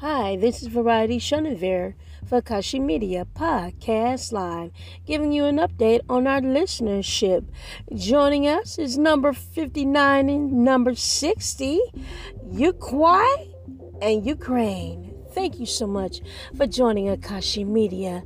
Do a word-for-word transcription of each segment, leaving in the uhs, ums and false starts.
Hi, this is Variety Shunavere for Akashi Media Podcast Live, giving you an update on our listenership. Joining us is number fifty-nine and number sixty, Ukraine and Ukraine. Thank you so much for joining Akashi Media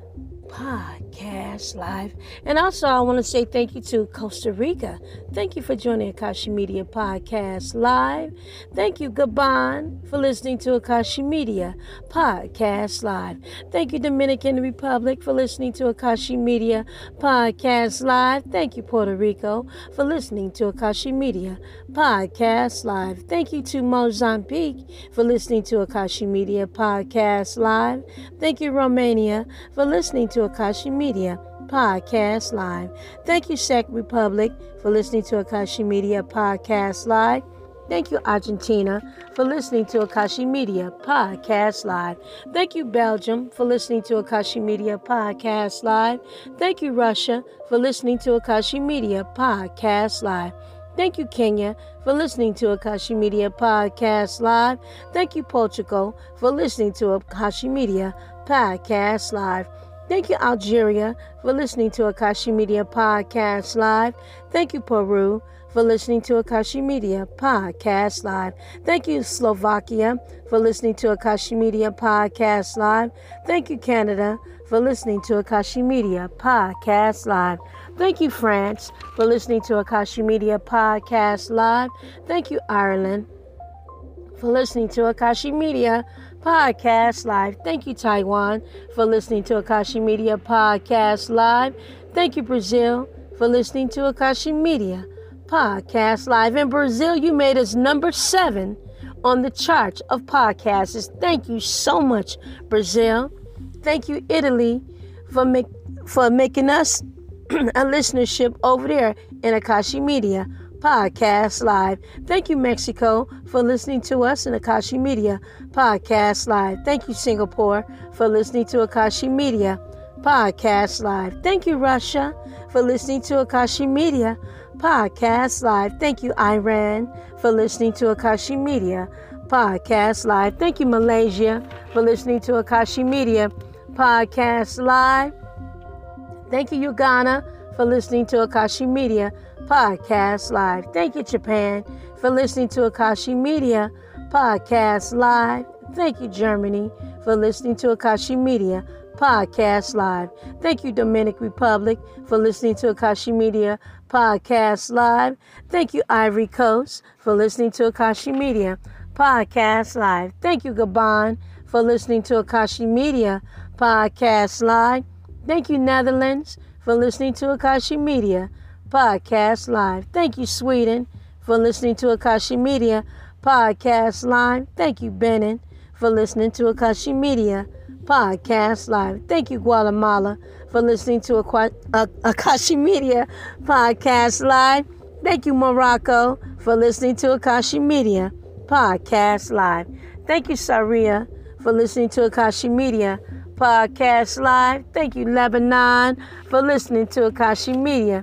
Podcast Live. And also, I want to say thank you to Costa Rica. Thank you for joining Akashi Media Podcast Live. Thank you, Gabon, for listening to Akashi Media Podcast Live. Thank you, Dominican Republic, for listening to Akashi Media Podcast Live. Thank you, Puerto Rico, for listening to Akashi Media Podcast Live. Thank you to Mozambique for listening to Akashi Media Podcast Live. Thank you, Romania, for listening to Akashi Media Podcast Live. Thank you, Czech Republic, for listening to Akashi Media Podcast Live. Thank you, Argentina, for listening to Akashi Media Podcast Live. Thank you, Belgium, for listening to Akashi Media Podcast Live. Thank you, Russia, for listening to Akashi Media Podcast Live. Thank you, Kenya, for listening to Akashi Media Podcast Live. Thank you, Portugal, for listening to Akashi Media Podcast Live. Thank you, Algeria, for listening to Akashi Media Podcast Live. Thank you, Peru, for listening to Akashi Media Podcast Live. Thank you, Slovakia, for listening to Akashi Media Podcast Live. Thank you, Canada, for listening to Akashi Media Podcast Live. Thank you, France, for listening to Akashi Media Podcast Live. Thank you, Ireland, for listening to Akashi Media Podcast Live. Thank you, Taiwan, for listening to Akashi Media Podcast Live. Thank you, Brazil, for listening to Akashi Media Podcast Live. In Brazil, you made us number seven on the chart of podcasts. Thank you so much, Brazil. Thank you, Italy, for make, for making us a listenership over there in Akashi Media Podcast Live. Thank you, Mexico, for listening to us in Akashi Media Podcast Live. Thank you, Singapore, for listening to Akashi Media Podcast Live. Thank you, Russia, for listening to Akashi Media Podcast Live. Thank you, Iran, for listening to Akashi Media Podcast Live. Thank you, Malaysia, for listening to Akashi Media Podcast Live. Thank you, Uganda, for listening to Akashi Media Podcast Live. Thank you, Japan, for listening to Akashi Media Podcast Live. Thank you, Germany, for listening to Akashi Media Podcast Live. Thank you, Dominican Republic, for listening to Akashi Media Podcast Live. Thank you, Ivory Coast, for listening to Akashi Media Podcast Live. Thank you, Gabon, for listening to Akashi Media Podcast Live. Thank you, Netherlands, for listening to Akashi Media Podcast Live. Thank you, Sweden, for listening to Akashi Media Podcast Live. Thank you, Benin, for listening to Akashi Media Podcast Live. Thank you, Guatemala, for listening to Aqua- uh, Akashi Media Podcast Live. Thank you, Morocco, for listening to Akashi Media Podcast Live. Thank you, Syria, for listening to Akashi Media Podcast Live. Thank you, Lebanon, for listening to Akashi Media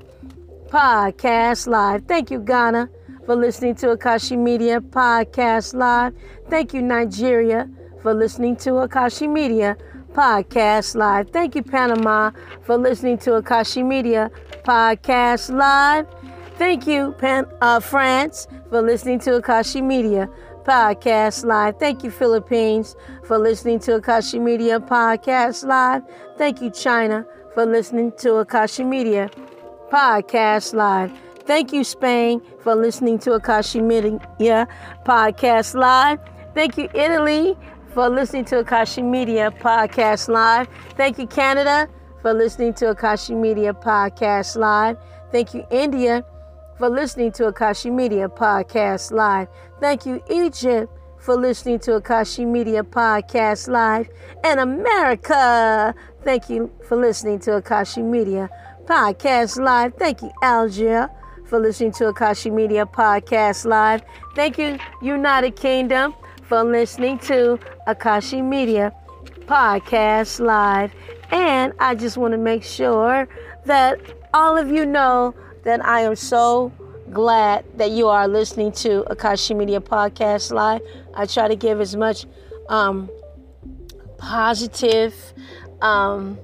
Podcast Live. Thank you, Ghana, for listening to Akashi Media Podcast Live. Thank you, Nigeria, for listening to Akashi Media Podcast Live. Thank you, Panama, for listening to Akashi Media Podcast Live. Thank you, Pan- uh, France, for listening to Akashi Media Podcast Live. Thank you, Philippines, for listening to Akashi Media Podcast Live. Thank you, China, for listening to Akashi Media Podcast Live. Thank you, Spain, for listening to Akashi Media Podcast Live. Thank you, Italy, for listening to Akashi Media Podcast Live. Thank you, Canada, for listening to Akashi Media Podcast Live. Thank you, India, for listening to Akashi Media Podcast Live. Thank you, Egypt, for listening to Akashi Media Podcast Live. And America, thank you for listening to Akashi Media Podcast Live. Thank you, Algeria, for listening to Akashi Media Podcast Live. Thank you, United Kingdom, for listening to Akashi Media Podcast Live. And I just want to make sure that all of you know that I am so glad that you are listening to Akashi Media Podcast Live. I try to give as much um, positive um,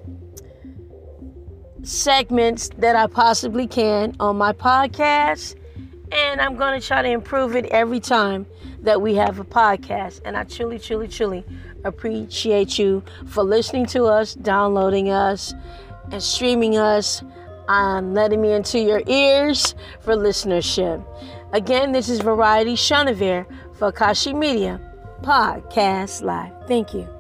segments that I possibly can on my podcast. And I'm going to try to improve it every time that we have a podcast. And I truly, truly, truly appreciate you for listening to us, downloading us, and streaming us, and letting me into your ears for listenership. Again, this is Variety Shanavir for Akashi Media Podcast Live. Thank you.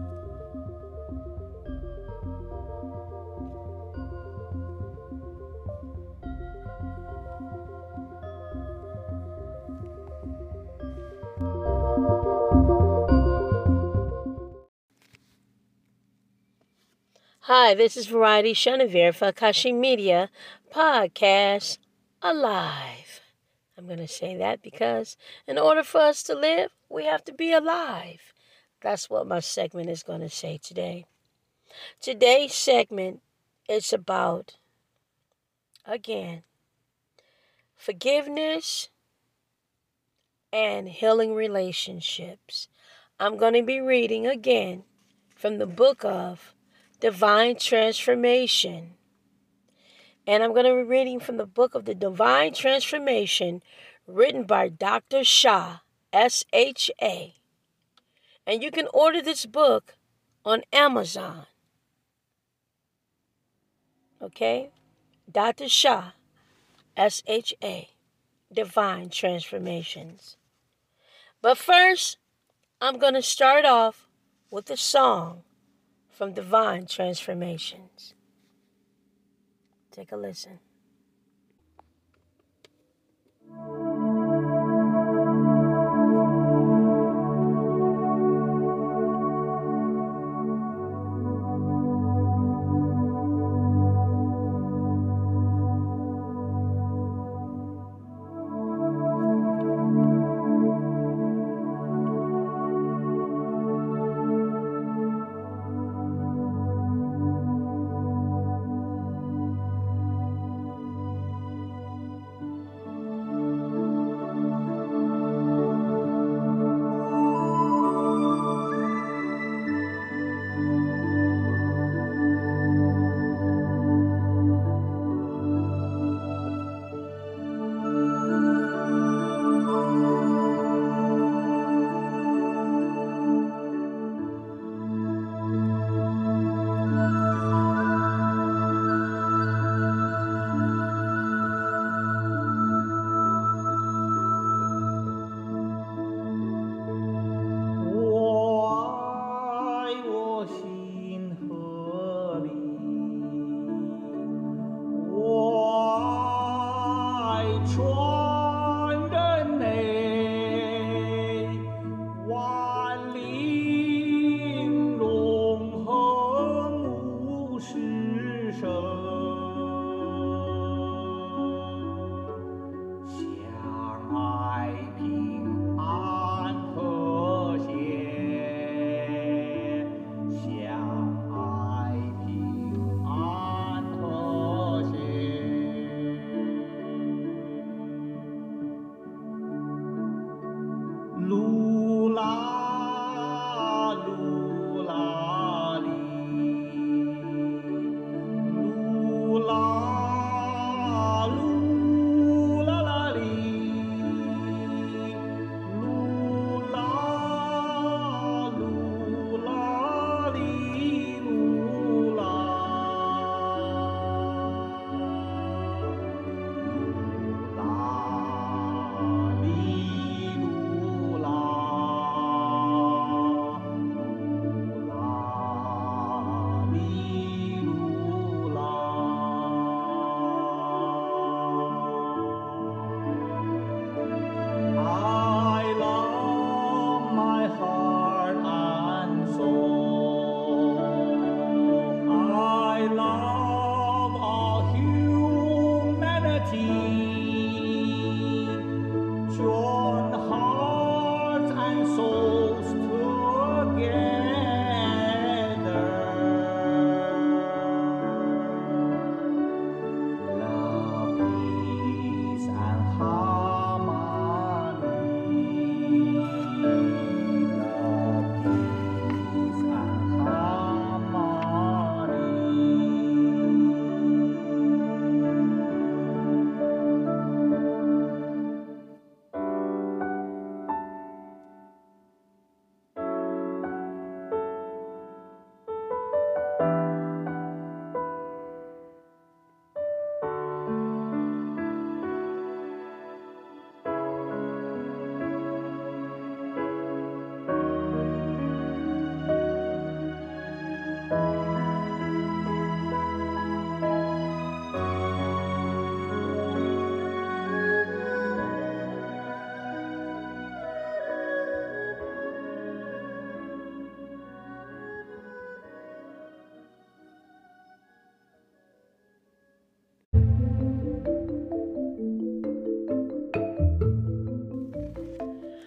Hi, this is Variety Shanavir for Akashi Media Podcast Alive. I'm going to say that because in order for us to live, we have to be alive. That's what my segment is going to say today. Today's segment is about, again, forgiveness and healing relationships. I'm going to be reading again from the book of Divine Transformation. And I'm going to be reading from the book of the Divine Transformation, written by Doctor Sha, S H A. And you can order this book on Amazon. Okay? Doctor Sha, S H A, Divine Transformations. But first, I'm going to start off with a song from Divine Transformations. Take a listen.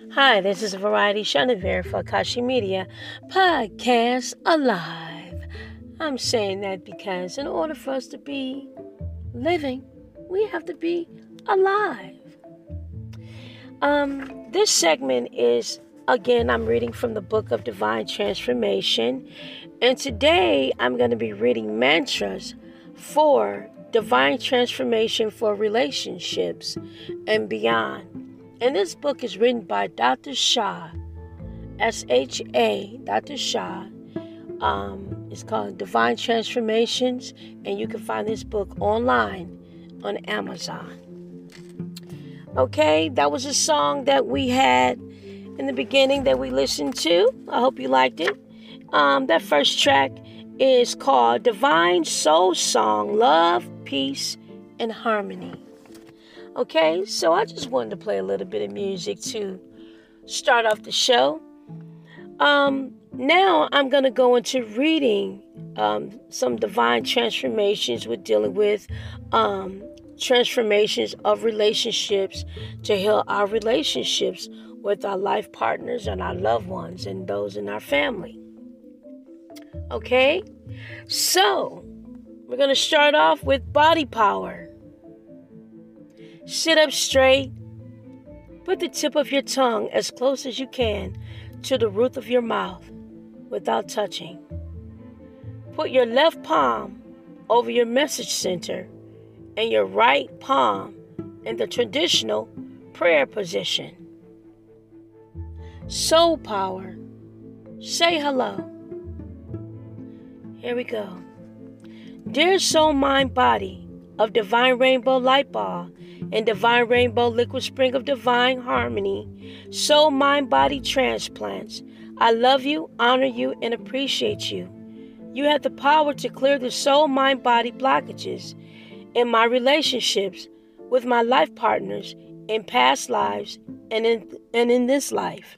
Hi, this is Variety Shunavere for Akashi Media Podcast Alive. I'm saying that because in order for us to be living, we have to be alive. Um, this segment is, again, I'm reading from the Book of Divine Transformation. And today I'm going to be reading mantras for divine transformation for relationships and beyond. And this book is written by Doctor Sha, S H A, Doctor Sha. Um, it's called Divine Transformations, and you can find this book online on Amazon. Okay, that was a song that we had in the beginning that we listened to. I hope you liked it. Um, that first track is called Divine Soul Song, Love, Peace, and Harmony. Okay, so I just wanted to play a little bit of music to start off the show. Um, now I'm going to go into reading um, some divine transformations. We're dealing with um, transformations of relationships to heal our relationships with our life partners and our loved ones and those in our family. Okay, so we're going to start off with body power. Sit up straight. Put the tip of your tongue as close as you can to the roof of your mouth without touching. Put your left palm over your message center and your right palm in the traditional prayer position. Soul power. Say hello. Here we go. Dear soul, mind, body of divine rainbow light ball and divine rainbow liquid spring of divine harmony, soul, mind, body transplants, I love you, honor you, and appreciate you. You have the power to clear the soul, mind, body blockages in my relationships with my life partners in past lives and in, and in this life.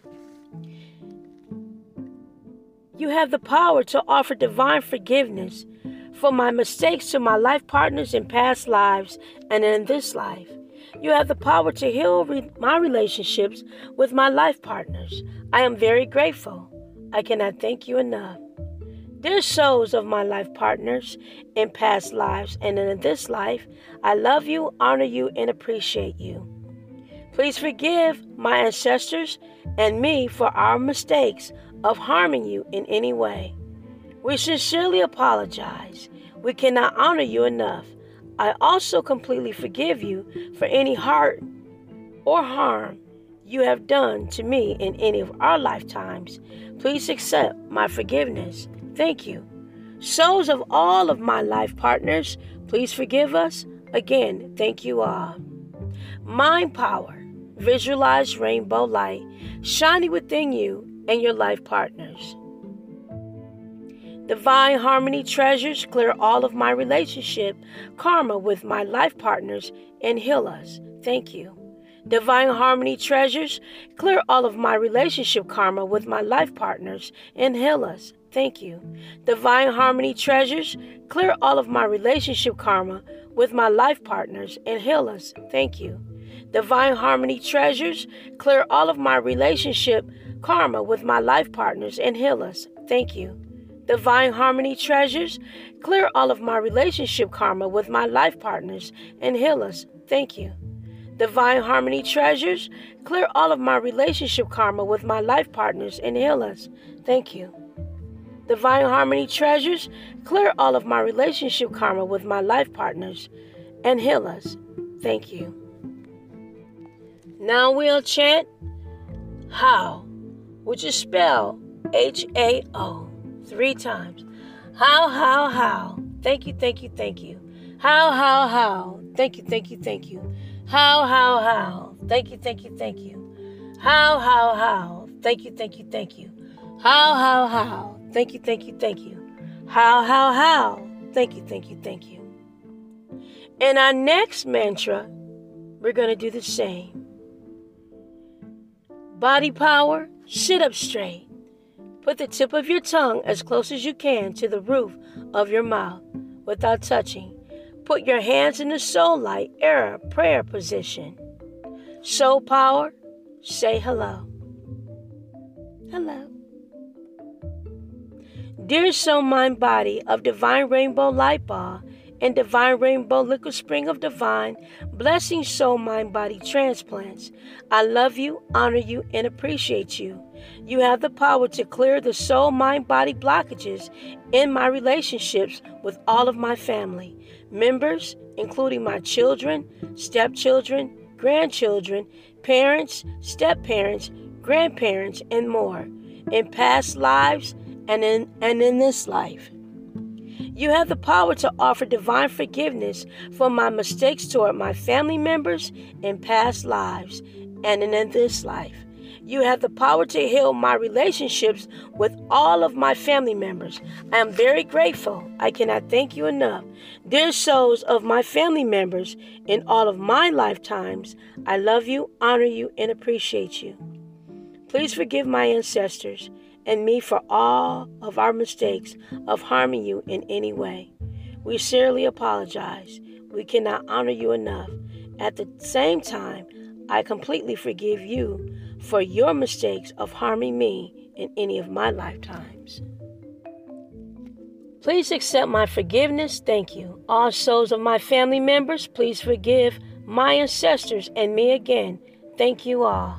You have the power to offer divine forgiveness for my mistakes to my life partners in past lives and in this life. You have the power to heal re- my relationships with my life partners. I am very grateful. I cannot thank you enough. Dear souls of my life partners in past lives and in this life, I love you, honor you, and appreciate you. Please forgive my ancestors and me for our mistakes of harming you in any way. We sincerely apologize. We cannot honor you enough. I also completely forgive you for any hurt or harm you have done to me in any of our lifetimes. Please accept my forgiveness. Thank you. Souls of all of my life partners, please forgive us. Again, thank you all. Mind power. Visualize rainbow light shining within you and your life partners. Divine harmony treasures clear all of my relationship karma with my life partners and heal us. Thank you. Divine harmony treasures clear all of my relationship karma with my life partners and heal us. Thank you. Divine harmony treasures clear all of my relationship karma with my life partners and heal us. Thank you. Divine harmony treasures clear all of my relationship karma with my life partners and heal us. Thank you. Divine harmony treasures clear all of my relationship karma with my life partners and heal us. Thank you. Divine harmony treasures clear all of my relationship karma with my life partners and heal us. Thank you. Divine harmony treasures clear all of my relationship karma with my life partners and heal us. Thank you. Now we'll chant how, which is spelled H A O, three times. How, how, how. Thank you, thank you, thank you. How, how, how. Thank you, thank you, thank you. How, how, how. Thank you, thank you, thank you. How, how, how. Thank you, thank you, thank you. How, how, how. Thank you, thank you, thank you. How, how, how. Thank you, thank you, thank you. In our next mantra, we're going to do the same. Body power, sit up straight. Put the tip of your tongue as close as you can to the roof of your mouth without touching. Put your hands in the soul light era prayer position. Soul power, say hello. Hello. Dear soul, mind, body of Divine Rainbow Light Ball and Divine Rainbow Liquid Spring of Divine Blessing Soul, Mind, Body Transplants, I love you, honor you, and appreciate you. You have the power to clear the soul, mind, body blockages in my relationships with all of my family members, including my children, stepchildren, grandchildren, parents, step-parents, grandparents, and more, in past lives and in, and in this life. You have the power to offer divine forgiveness for my mistakes toward my family members in past lives and in this life. You have the power to heal my relationships with all of my family members. I am very grateful. I cannot thank you enough. Dear souls of my family members in all of my lifetimes, I love you, honor you, and appreciate you. Please forgive my ancestors and me for all of our mistakes of harming you in any way. We sincerely apologize. We cannot honor you enough. At the same time, I completely forgive you for your mistakes of harming me in any of my lifetimes. Please accept my forgiveness. Thank you. All souls of my family members, please forgive my ancestors and me again. Thank you all.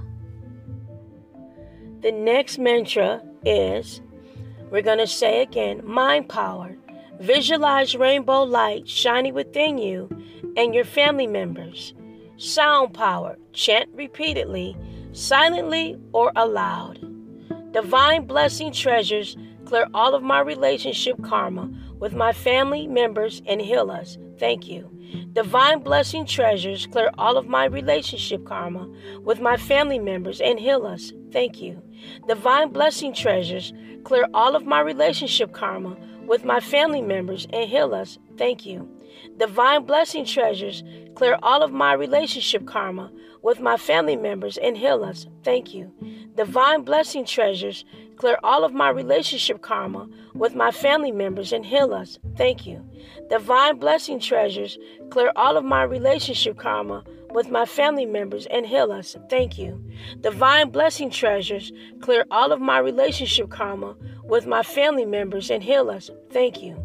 The next mantra is, we're going to say again, mind power. Visualize rainbow light shining within you and your family members. Sound power. Chant repeatedly, silently or aloud. Divine blessing treasures clear all of my relationship karma with my family members and heal us. Thank you. Divine blessing treasures clear all of my relationship karma with my family members and heal us. Thank you. Divine blessing treasures clear all of my relationship karma with my family members and heal us. Thank you. Divine blessing treasures clear all of my relationship karma with my family members and heal us. Thank you. Divine blessing treasures clear all of my relationship karma with my family members and heal us. Thank you. Divine blessing treasures clear all of my relationship karma with my family members and heal us. Thank you. Divine blessing treasures clear all of my relationship karma with my family members and heal us. Thank you.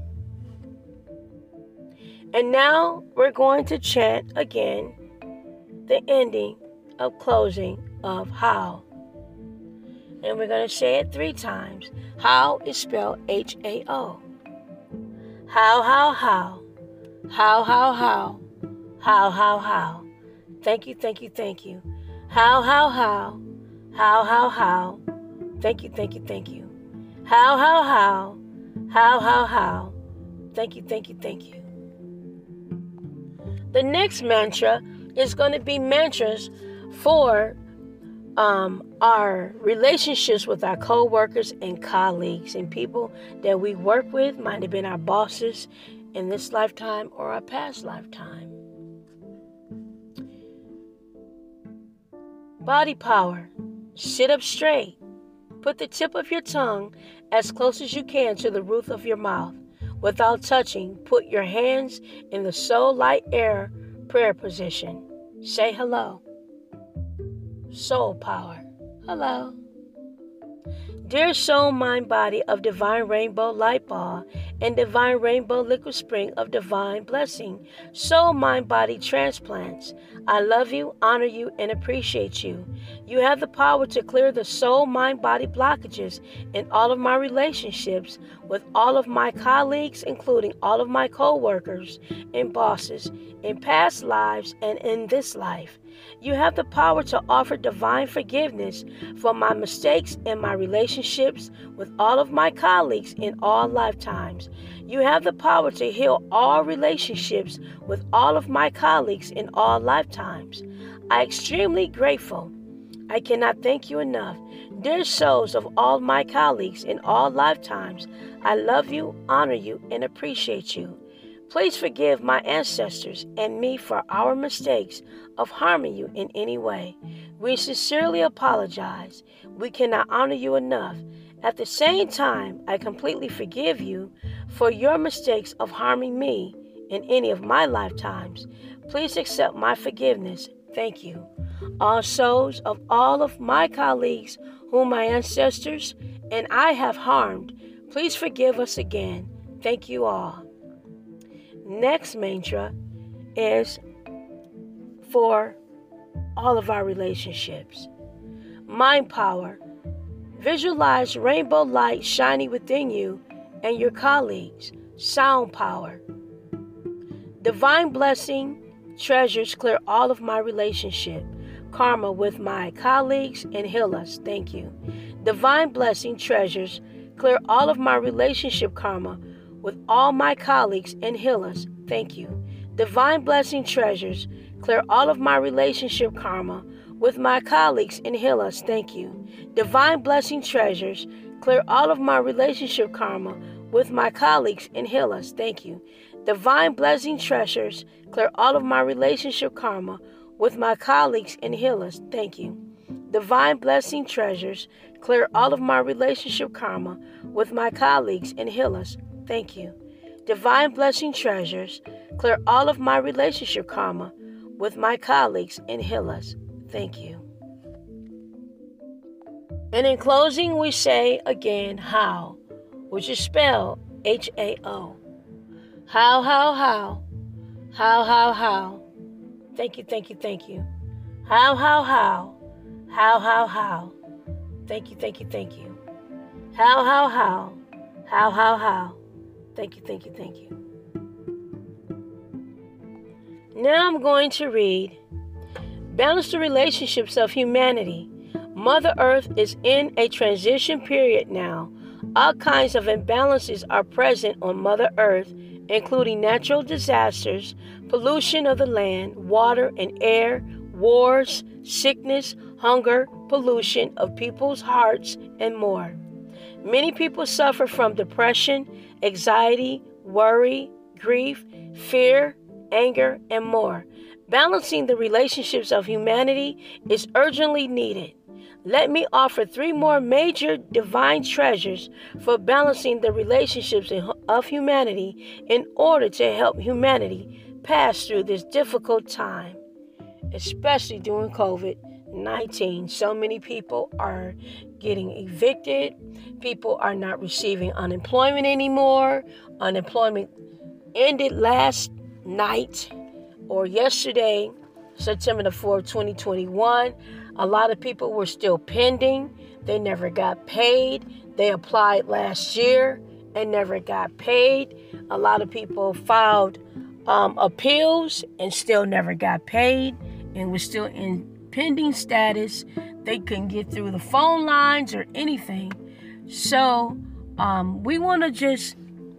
And now we're going to chant again the ending of closing of how. And we're going to say it three times. How is spelled H A O. How, how, how. How, how, how. How, how, how. Thank you, thank you, thank you. How, how, how. How, how, how. Thank you, thank you, thank you. How, how, how. How, how, how. Thank you, thank you, thank you. The next mantra is going to be mantras for um, our relationships with our co-workers and colleagues and people that we work with, might have been our bosses in this lifetime or our past lifetime. Body power. Sit up straight. Put the tip of your tongue as close as you can to the roof of your mouth. Without touching, put your hands in the soul light air prayer position. Say hello. Soul power. Hello. Dear soul, mind, body of Divine Rainbow Light Ball and Divine Rainbow Liquid Spring of Divine Blessing, soul, mind, body transplants, I love you, honor you, and appreciate you. You have the power to clear the soul, mind, body blockages in all of my relationships with all of my colleagues, including all of my co-workers and bosses in past lives and in this life. You have the power to offer divine forgiveness for my mistakes in my relationships with all of my colleagues in all lifetimes. You have the power to heal all relationships with all of my colleagues in all lifetimes. I am extremely grateful. I cannot thank you enough. Dear souls of all my colleagues in all lifetimes, I love you, honor you, and appreciate you. Please forgive my ancestors and me for our mistakes of harming you in any way. We sincerely apologize. We cannot honor you enough. At the same time, I completely forgive you for your mistakes of harming me in any of my lifetimes. Please accept my forgiveness. thank you. All souls of all of my colleagues whom my ancestors and I have harmed, please forgive us again. Thank you all. Next mantra is for all of our relationships. Mind power. Visualize rainbow light shining within you and your colleagues. Sound power. Divine blessing treasures clear all of my relationship karma with my colleagues and heal us. Thank you. Divine blessing treasures clear all of my relationship karma with all my colleagues and heal us. Thank you. Divine blessing treasures clear all of my relationship karma with my colleagues and heal us. Thank you. Divine blessing treasures clear all of my relationship karma with my colleagues and heal us. Thank you. Divine blessing treasures clear all of my relationship karma with my colleagues and heal us. Thank you. Divine blessing treasures clear all of my relationship karma with my colleagues and heal us. Thank you. Divine blessing treasures clear all of my relationship karma with my colleagues and heal us. Thank you. And in closing, we say again, how, which is spelled H A O. How, how, how. How, how, how. Thank you, thank you, thank you. How, how, how. How, how, how. Thank you, thank you, thank you. How, how, how. How, how, how. Thank you, thank you, thank you. Now I'm going to read Balance the Relationships of Humanity. Mother Earth is in a transition period now. All kinds of imbalances are present on Mother Earth, including natural disasters, pollution of the land, water and air, wars, sickness, hunger, pollution of people's hearts, and more. Many people suffer from depression, anxiety, worry, grief, fear, anger, and more. Balancing the relationships of humanity is urgently needed. Let me offer three more major divine treasures for balancing the relationships of humanity in order to help humanity pass through this difficult time, especially during covid nineteen. So many people are getting evicted. People are not receiving unemployment anymore. Unemployment ended last night or yesterday, September the fourth, twenty twenty-one. A lot of people were still pending. They never got paid. They applied last year and never got paid. A lot of people filed um, appeals and still never got paid and was still in pending status. They couldn't get through the phone lines or anything. So um, we want to just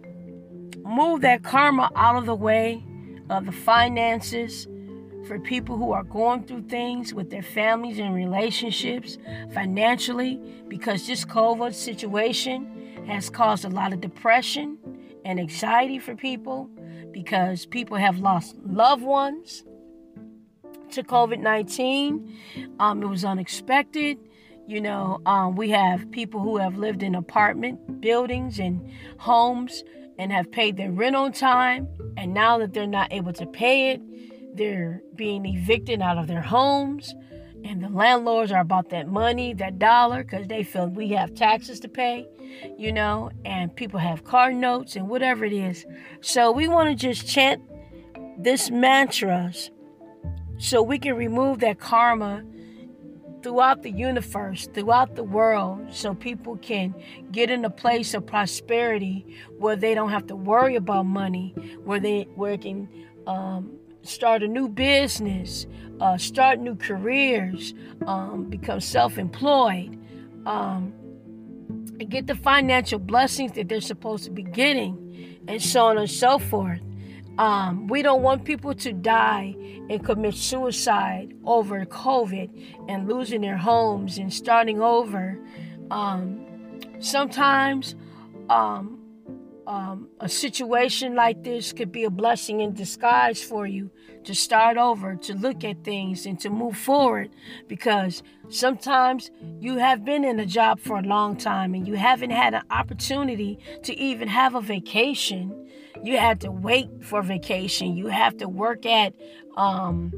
move that karma out of the way of the finances for people who are going through things with their families and relationships financially, because this COVID situation has caused a lot of depression and anxiety for people because people have lost loved ones to covid nineteen. Um, it was unexpected. You know, um, we have people who have lived in apartment buildings and homes and have paid their rent on time. And now that they're not able to pay it, they're being evicted out of their homes. And the landlords are about that money, that dollar, because they feel we have taxes to pay, you know, and people have car notes and whatever it is. So we want to just chant this mantras so we can remove that karma throughout the universe, throughout the world, so people can get in a place of prosperity where they don't have to worry about money, where they where it can um, start a new business, uh, start new careers, um, become self-employed, um, and get the financial blessings that they're supposed to be getting, and so on and so forth. Um, we don't want people to die and commit suicide over COVID and losing their homes and starting over. Um, sometimes um, um, a situation like this could be a blessing in disguise for you to start over, to look at things and to move forward, because sometimes you have been in a job for a long time and you haven't had an opportunity to even have a vacation. You had to wait for vacation. You have to work at um,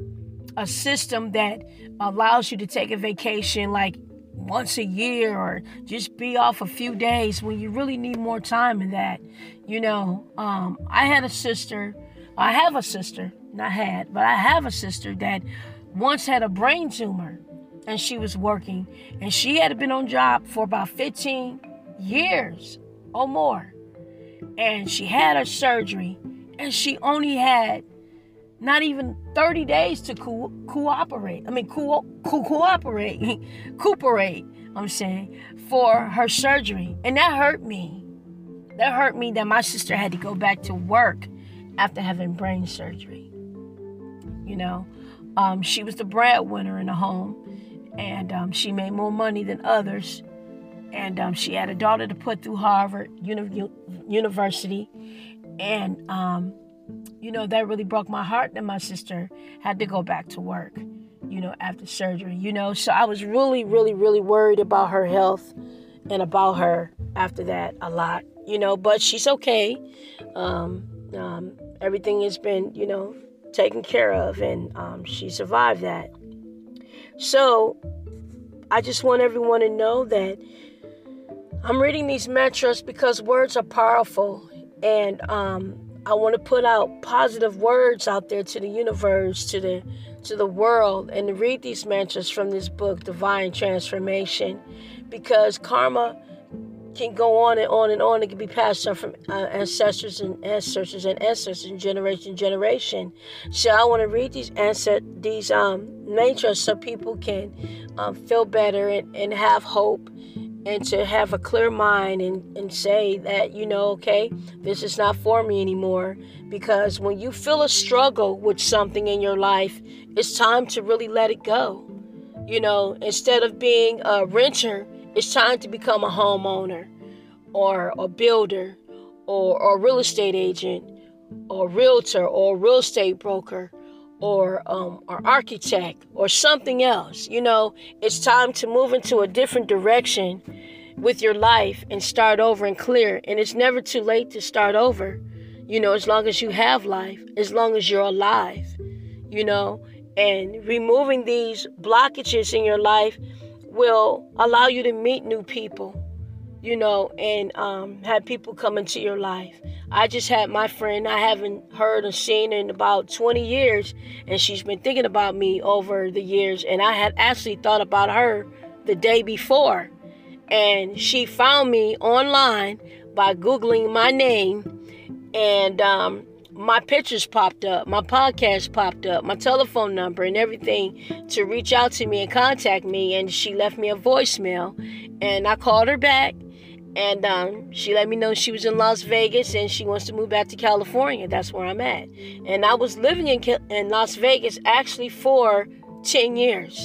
a system that allows you to take a vacation like once a year or just be off a few days when you really need more time than that. You know, um, I had a sister, I have a sister, not had, but I have a sister that once had a brain tumor and she was working and she had been on job for about fifteen years or more. And she had her surgery and she only had not even thirty days to co- cooperate. I mean, co- co- cooperate, cooperate, I'm saying, for her surgery. And that hurt me. That hurt me that my sister had to go back to work after having brain surgery. You know, um, she was the breadwinner in the home, and um, she made more money than others. And um, she had a daughter to put through Harvard uni- University. And, um, you know, that really broke my heart that my sister had to go back to work, you know, after surgery, you know. So I was really, really, really worried about her health and about her after that a lot, you know. But she's okay. Um, um, everything has been, you know, taken care of, and um, she survived that. So I just want everyone to know that I'm reading these mantras because words are powerful, and um, I want to put out positive words out there to the universe, to the to the world, and to read these mantras from this book, Divine Transformation, because karma can go on and on and on. It can be passed on from uh, ancestors and ancestors and ancestors and generation to generation. So I want to read these answer these um, mantras so people can um, feel better and, and have hope, and to have a clear mind and, and say that, you know, okay, this is not for me anymore. Because when you feel a struggle with something in your life, it's time to really let it go. You know, instead of being a renter, it's time to become a homeowner or a builder or, or a real estate agent or realtor or real estate broker or um, or architect or something else. You know, it's time to move into a different direction with your life and start over and clear. And it's never too late to start over, you know, as long as you have life, as long as you're alive, you know. And removing these blockages in your life will allow you to meet new people, you know, and um, have people come into your life. I just had my friend I haven't heard or seen in about twenty years, and she's been thinking about me over the years, and I had actually thought about her the day before, and she found me online by Googling my name, and um, my pictures popped up, my podcast popped up, my telephone number and everything to reach out to me and contact me, and she left me a voicemail, and I called her back. And um, she let me know she was in Las Vegas and she wants to move back to California. That's where I'm at. And I was living in in Las Vegas actually for ten years.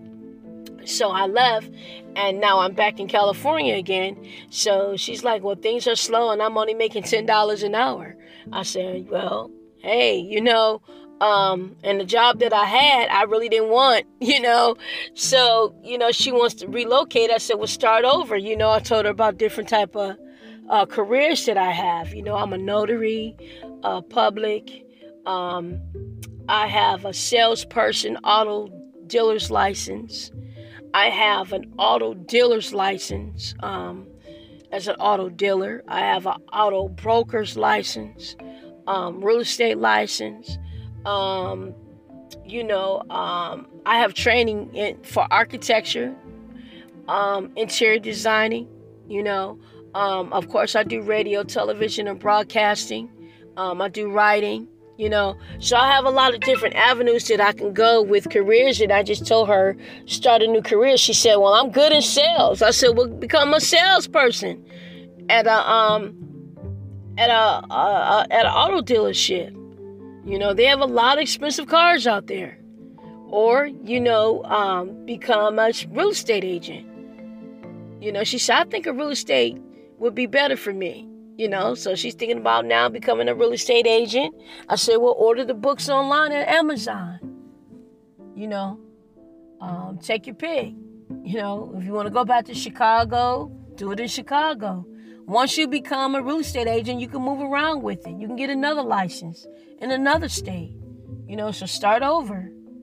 So I left, and now I'm back in California again. So she's like, well, things are slow and I'm only making ten dollars an hour. I said, well, hey, you know, Um, and the job that I had, I really didn't want, you know. So, you know, she wants to relocate. I said, well, start over. You know, I told her about different type of uh, careers that I have. You know, I'm a notary, uh, public. Um, I have a salesperson, auto dealer's license. I have an auto dealer's license um, as an auto dealer. I have an auto broker's license, um, real estate license. Um, you know, um, I have training in, for architecture, um, interior designing, you know. Um, of course, I do radio, television, and broadcasting. Um, I do writing, you know. So I have a lot of different avenues that I can go with careers that I just told her, start a new career. She said, well, I'm good in sales. I said, well, become a salesperson at a, um, at a, uh, at an auto dealership. You know, they have a lot of expensive cars out there. Or, you know, um, become a real estate agent. You know, she said, I think a real estate would be better for me. You know, so she's thinking about now becoming a real estate agent. I said, well, order the books online at Amazon. You know, um, take your pick. You know, if you want to go back to Chicago, do it in Chicago. Once you become a real estate agent, you can move around with it. You can get another license in another state, you know, so start over,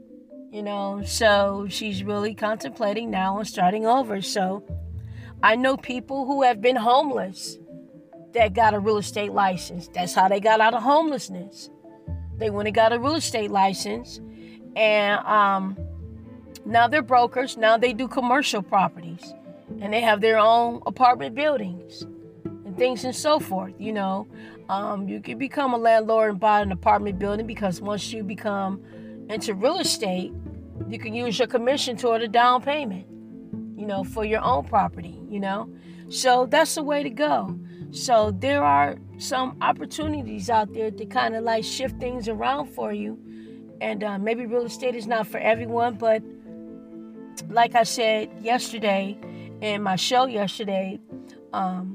You know, so she's really contemplating now on starting over. So I know people who have been homeless that got a real estate license. That's how they got out of homelessness. They went and got a real estate license, and um, now they're brokers. Now they do commercial properties, and they have their own apartment buildings and things and so forth. You know, um, you can become a landlord and buy an apartment building, because once you become into real estate, you can use your commission toward a down payment, you know, for your own property, you know. So that's the way to go. So there are some opportunities out there to kind of like shift things around for you. And uh, maybe real estate is not for everyone, but like I said yesterday in my show yesterday, um,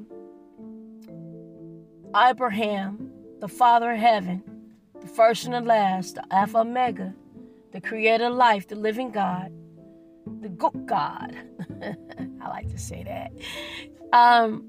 Abraham, the Father of heaven, the first and the last, the Alpha Omega, the creator of life, the living God, the good God. I like to say that. Um,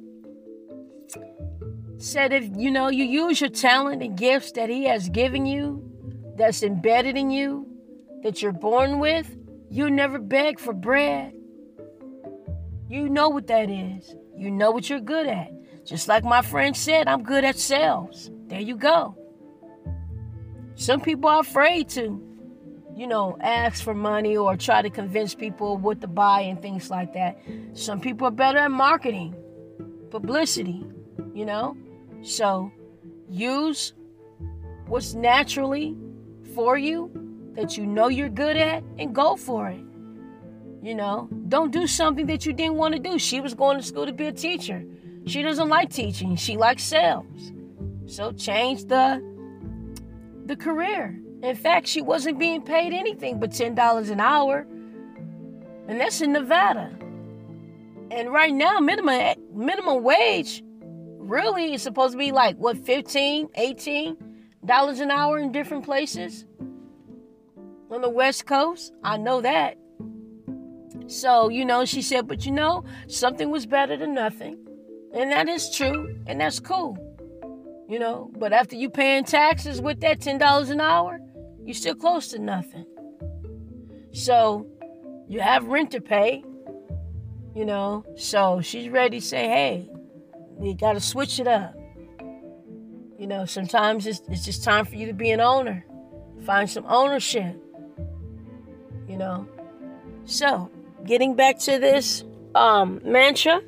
said if, you know, you use your talent and gifts that he has given you, that's embedded in you, that you're born with, you never beg for bread. You know what that is. You know what you're good at. Just like my friend said, I'm good at sales. There you go. Some people are afraid to, you know, ask for money or try to convince people what to buy and things like that. Some people are better at marketing, publicity, you know. So use what's naturally for you that you know you're good at and go for it. You know, don't do something that you didn't want to do. She was going to school to be a teacher. She doesn't like teaching. She likes sales. So change the the career. In fact, she wasn't being paid anything but ten dollars an hour. And that's in Nevada. And right now, minimum minimum wage really is supposed to be like, what, fifteen, eighteen dollars an hour in different places on the West Coast. I know that. So, you know, she said, but you know, something was better than nothing. And that is true. And that's cool. You know, but after you paying taxes with that ten dollars an hour, you're still close to nothing. So you have rent to pay, you know. So she's ready to say, hey, we got to switch it up. You know, sometimes it's, it's just time for you to be an owner. Find some ownership, you know. So getting back to this um, mantra,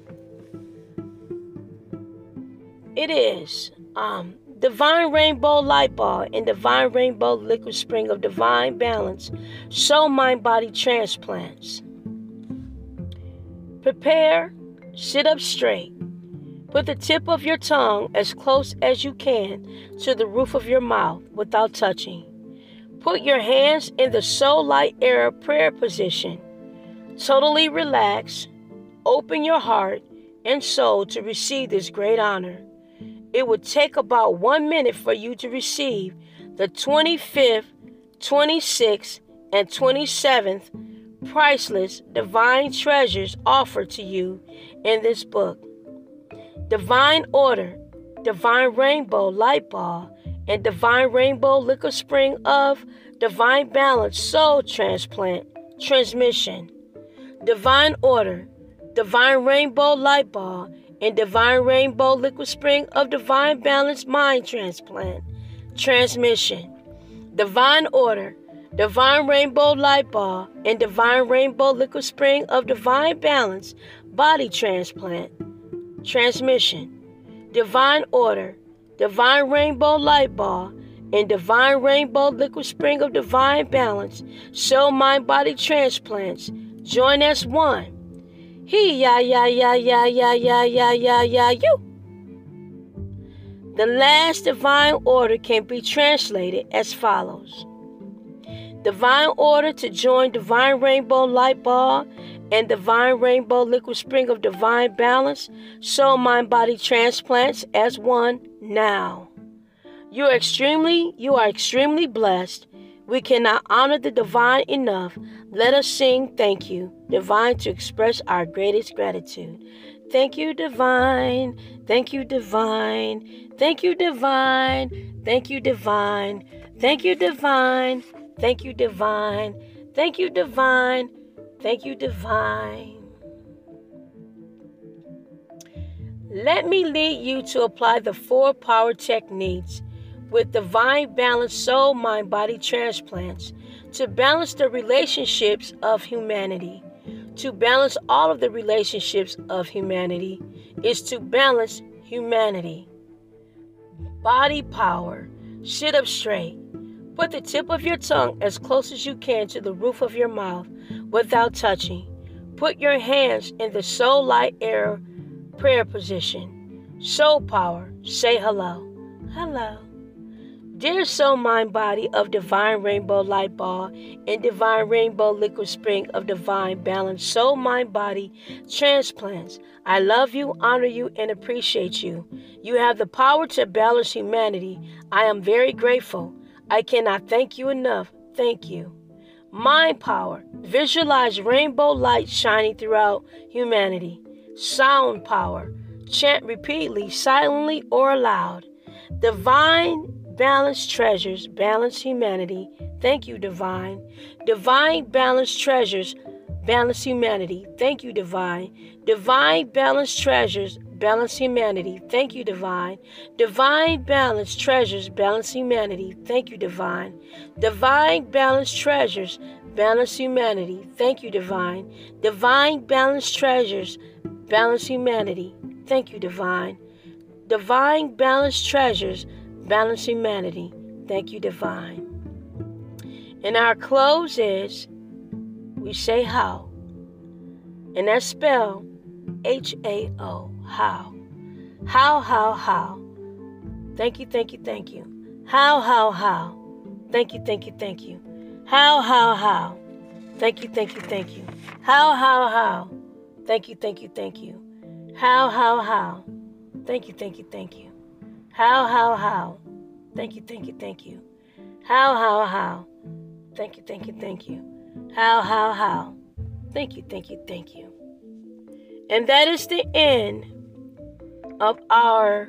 it is um, Divine Rainbow Light Bar and Divine Rainbow Liquid Spring of Divine Balance Soul Mind Body Transplants. Prepare, sit up straight. Put the tip of your tongue as close as you can to the roof of your mouth without touching. Put your hands in the Soul Light Era prayer position. Totally relax. Open your heart and soul to receive this great honor. It would take about one minute for you to receive the twenty-fifth, twenty-sixth, and twenty-seventh priceless divine treasures offered to you in this book. Divine Order, Divine Rainbow Light Ball, and Divine Rainbow Liquid Spring of Divine Balance Soul Transplant Transmission. Divine Order, Divine Rainbow Light Ball, and Divine Rainbow Liquid Spring of Divine Balance Mind Transplant Transmission. Divine Order, Divine Rainbow Light Ball, and Divine Rainbow Liquid Spring of Divine Balance Body Transplant Transmission. Divine Order, Divine Rainbow Light Ball, and Divine Rainbow Liquid Spring of Divine Balance Soul Mind Body Transplants. Join as one. He ya ya ya ya ya ya ya ya ya you. The last divine order can be translated as follows. Divine order to join Divine Rainbow Light Ball and Divine Rainbow Liquid Spring of Divine Balance Soul Mind Body Transplants as one now. You are extremely, you are extremely blessed. We cannot honor the divine enough. Let us sing thank you, divine, to express our greatest gratitude. Thank you, divine. Thank you, divine. Thank you, divine. Thank you, divine. Thank you, divine. Thank you, divine. Thank you, divine. Thank you, divine. Let me lead you to apply the four power techniques with divine balance soul, mind, body transplants to balance the relationships of humanity. To balance all of the relationships of humanity is to balance humanity. Body power. Sit up straight. Put the tip of your tongue as close as you can to the roof of your mouth without touching. Put your hands in the soul light air prayer position. Soul power. Say hello. Hello. Dear soul, mind, body of divine rainbow light ball and divine rainbow liquid spring of divine balance, soul, mind, body transplants, I love you, honor you, and appreciate you. You have the power to balance humanity. I am very grateful. I cannot thank you enough. Thank you. Mind power. Visualize rainbow light shining throughout humanity. Sound power. Chant repeatedly, silently, or aloud. Divine balance treasures, balance humanity. Thank you, divine. Divine balance treasures, balance humanity. Thank you, divine. Divine balance treasures, balance humanity. Thank you, divine. Divine balance treasures, balance humanity. Thank you, divine. Divine balance treasures, balance humanity. Thank you, divine. Divine balance treasures, balance humanity. Thank you, divine. Divine balance treasures, balance humanity. Thank you, divine. And our close is, we say how. And that's spelled H A O, how. How, how, how. Thank you, thank you, thank you. How, how, how. Thank you, thank you, thank you. How, how, how. Thank you, thank you, thank you. How, how, how. Thank you, thank you, thank you. How, how, how. Thank you, thank you, thank you. How, how, how. Thank you, thank you, thank you. How, how, how. Thank you, thank you, thank you. How, how, how. Thank you, thank you, thank you. And that is the end of our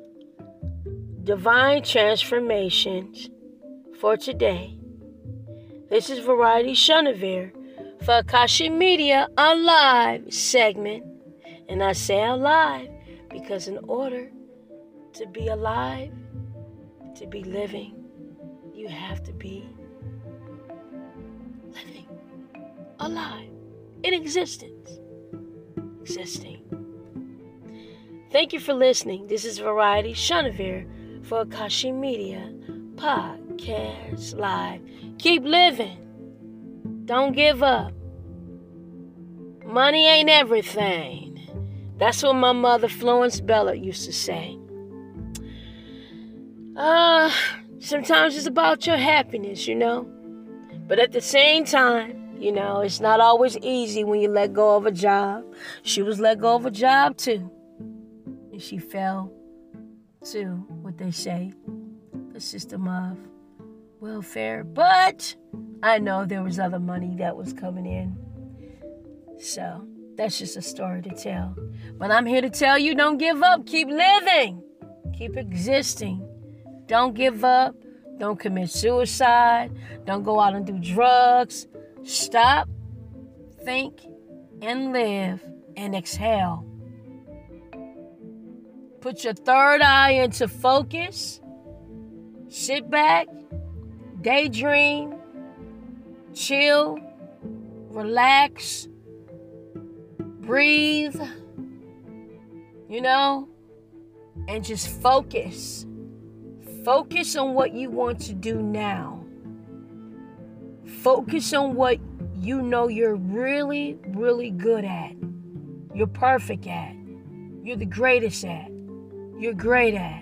divine transformations for today. This is Variety Shunavere for Akashic Media Alive segment. And I say alive because in order to be alive, to be living, you have to be living, alive, in existence, existing. Thank you for listening. This is Variety Shunavere for Akashic Media Podcast Live. Keep living. Don't give up. Money ain't everything. That's what my mother, Florence Bella, used to say. Uh, sometimes it's about your happiness, you know. But at the same time, you know, it's not always easy when you let go of a job. She was let go of a job too. And she fell to what they say, the system of welfare. But I know there was other money that was coming in. So that's just a story to tell. But I'm here to tell you, don't give up. Keep living. Keep existing. Don't give up. Don't commit suicide. Don't go out and do drugs. Stop, think, and live, and exhale. Put your third eye into focus. Sit back, daydream, chill, relax, breathe, you know, and just focus. Focus on what you want to do now. Focus on what you know you're really, really good at. You're perfect at. You're the greatest at. You're great at.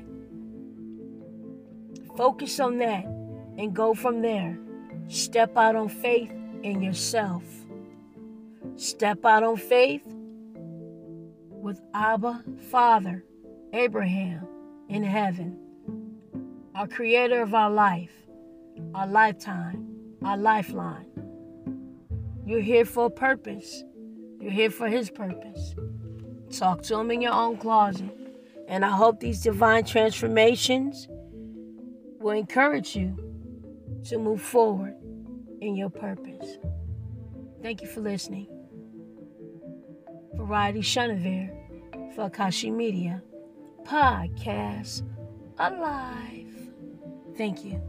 Focus on that and go from there. Step out on faith in yourself. Step out on faith with Abba, Father, Abraham in heaven, our creator of our life, our lifetime, our lifeline. You're here for a purpose. You're here for his purpose. Talk to him in your own closet. And I hope these divine transformations will encourage you to move forward in your purpose. Thank you for listening. Variety Shunavere for Akashi Media Podcast Alive. Thank you.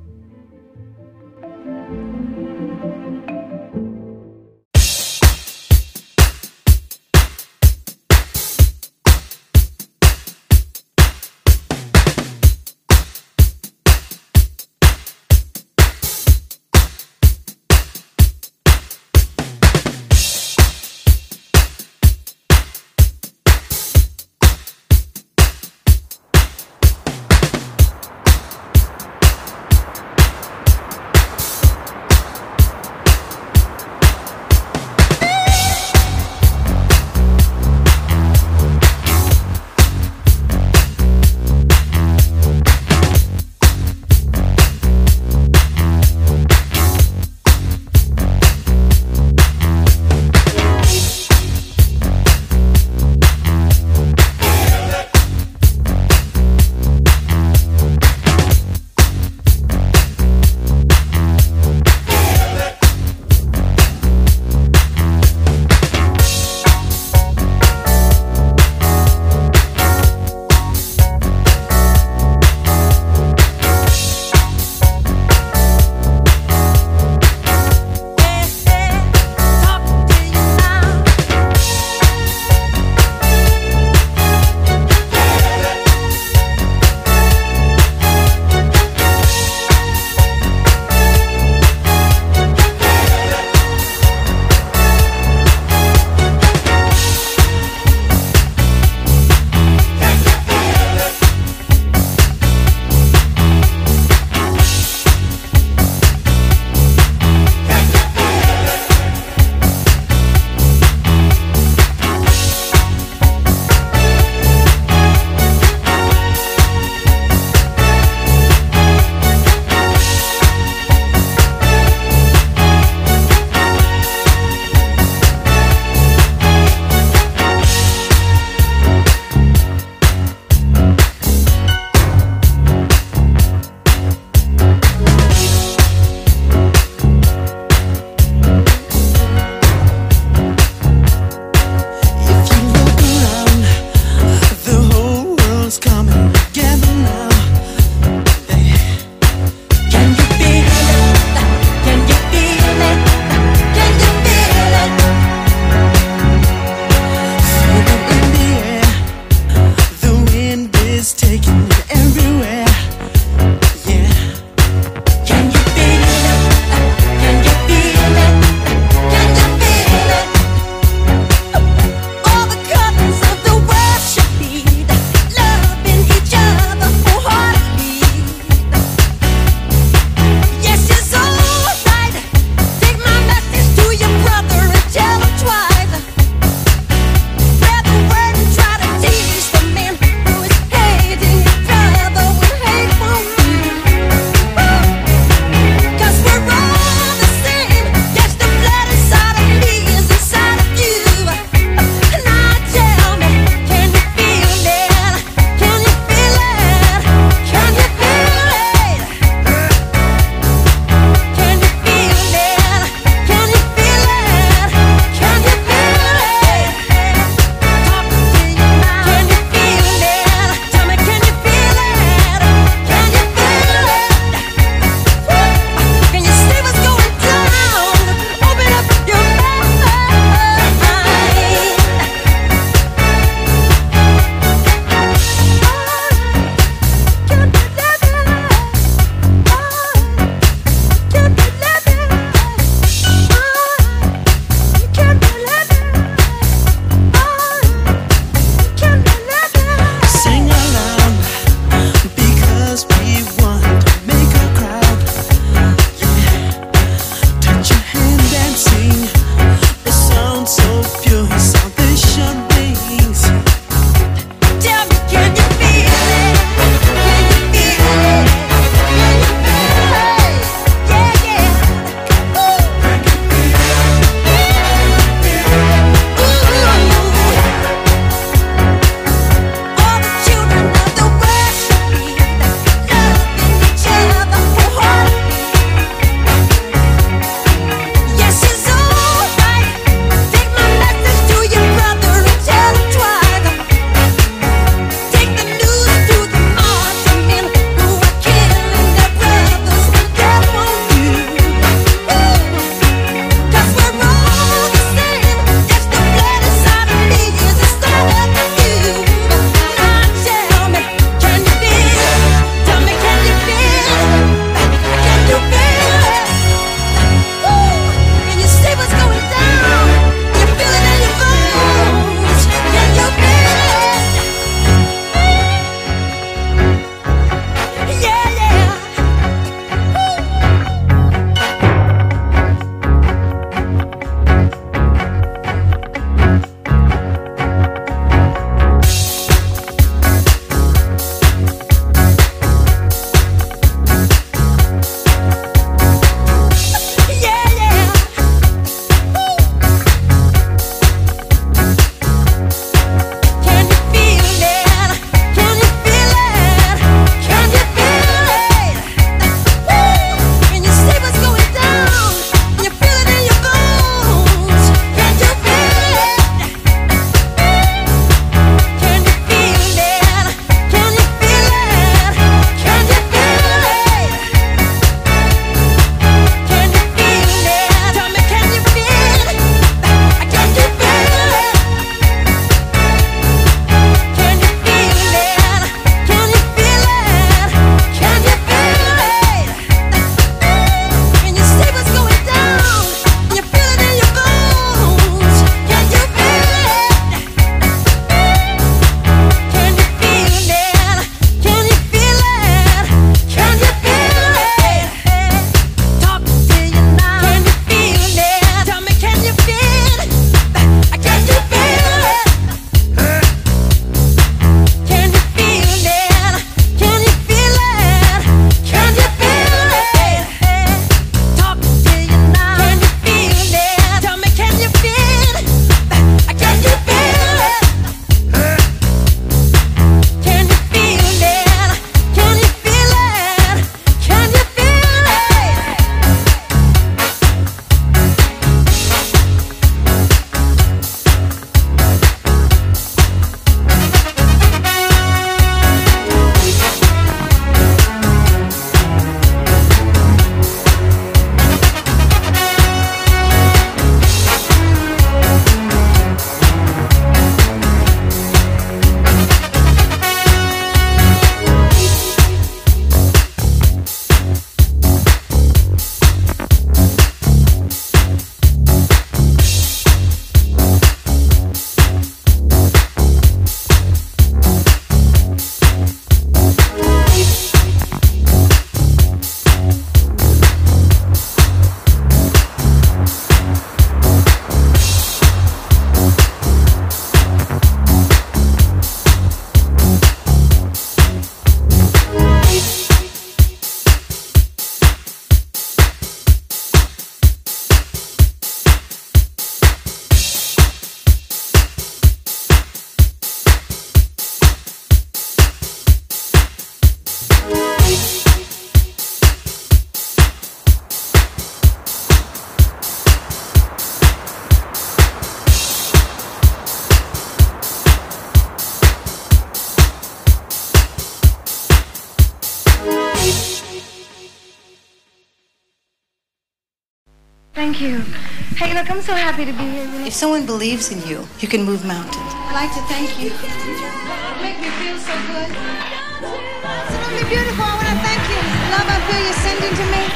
Thank you. Hey, look, I'm so happy to be here. You know? If someone believes in you, you can move mountains. I'd like to thank you. You make me feel so good. Absolutely beautiful. I want to thank you. Love I feel you're sending to me.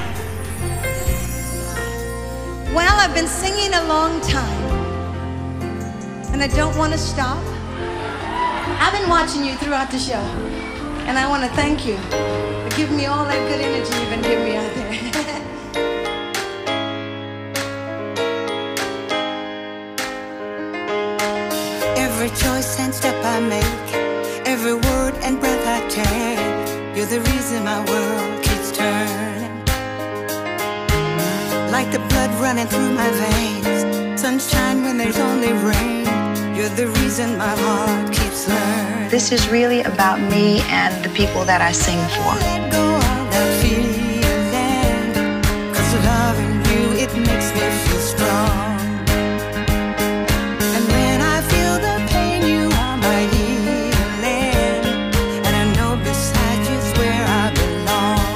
Well, I've been singing a long time, and I don't want to stop. I've been watching you throughout the show, and I want to thank you for giving me all that good energy you've been giving me out there. Every choice and step I make, every word and breath I take, you're the reason my world keeps turning. Like the blood running through my veins, sunshine when there's only rain, you're the reason my heart keeps learning. This is really about me and the people that I sing for. Let go of that feeling, 'cause loving you, it makes me feel strong. And when I feel the pain, you are my healing, and I know beside you's where I belong.